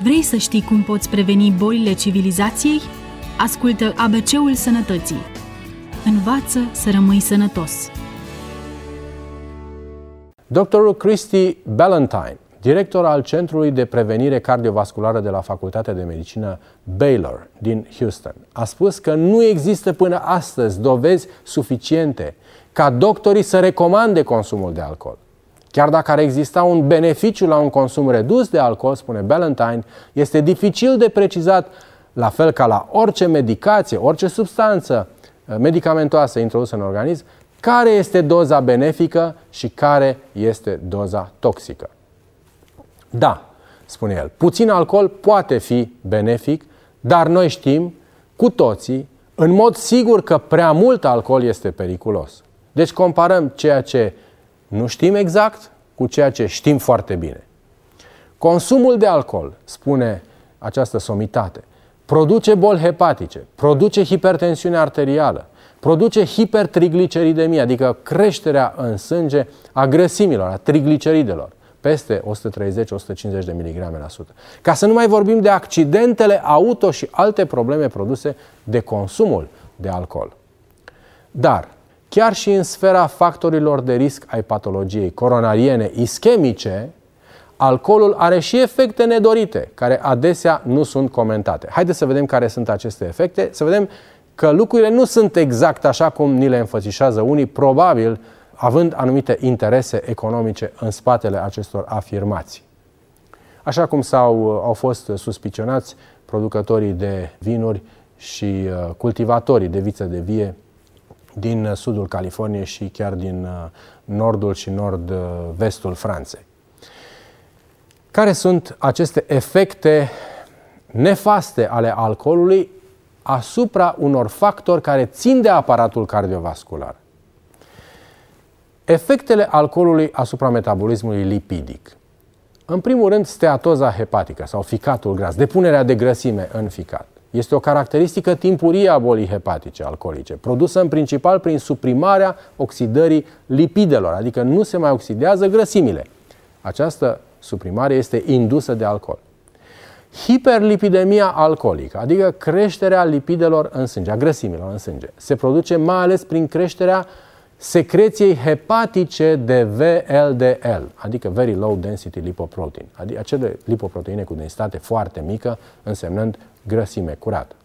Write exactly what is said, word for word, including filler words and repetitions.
Vrei să știi cum poți preveni bolile civilizației? Ascultă A B C-ul Sănătății. Învață să rămâi sănătos. doctorul Christy Ballantyne, director al Centrului de Prevenire Cardiovasculară de la Facultatea de Medicină Baylor din Houston, a spus că nu există până astăzi dovezi suficiente ca doctorii să recomande consumul de alcool. Chiar dacă ar exista un beneficiu la un consum redus de alcool, spune Ballantyne, este dificil de precizat, la fel ca la orice medicație, orice substanță medicamentoasă introdusă în organism, care este doza benefică și care este doza toxică. Da, spune el, puțin alcool poate fi benefic, dar noi știm cu toții, în mod sigur, că prea mult alcool este periculos. Deci comparăm ceea ce nu știm exact cu ceea ce știm foarte bine. Consumul de alcool, spune această somitate, produce boli hepatice, produce hipertensiune arterială, produce hipertrigliceridemie, adică creșterea în sânge a grăsimilor, a trigliceridelor, peste o sută treizeci - o sută cincizeci de miligrame la sută. Ca să nu mai vorbim de accidentele auto și alte probleme produse de consumul de alcool. Dar, chiar și în sfera factorilor de risc ai patologiei coronariene ischemice, alcoolul are și efecte nedorite, care adesea nu sunt comentate. Haideți să vedem care sunt aceste efecte, să vedem că lucrurile nu sunt exact așa cum ni le înfățișează unii, probabil având anumite interese economice în spatele acestor afirmații. Așa cum s-au, au fost suspicionați producătorii de vinuri și cultivatorii de viță de vie din sudul Californiei și chiar din nordul și nord-vestul Franței. Care sunt aceste efecte nefaste ale alcoolului asupra unor factori care țin de aparatul cardiovascular? Efectele alcoolului asupra metabolismului lipidic. În primul rând, steatoza hepatică sau ficatul gras, depunerea de grăsime în ficat. Este o caracteristică timpurie a bolii hepatice alcoolice, produsă în principal prin suprimarea oxidării lipidelor, adică nu se mai oxidează grăsimile. Această suprimare este indusă de alcool. Hiperlipidemia alcoolică, adică creșterea lipidelor în sânge, a grăsimilor în sânge, se produce mai ales prin creșterea secreției hepatice de V L D L, adică Very Low Density Lipoprotein, adică acele lipoproteine cu densitate foarte mică, însemnând grăsime curată.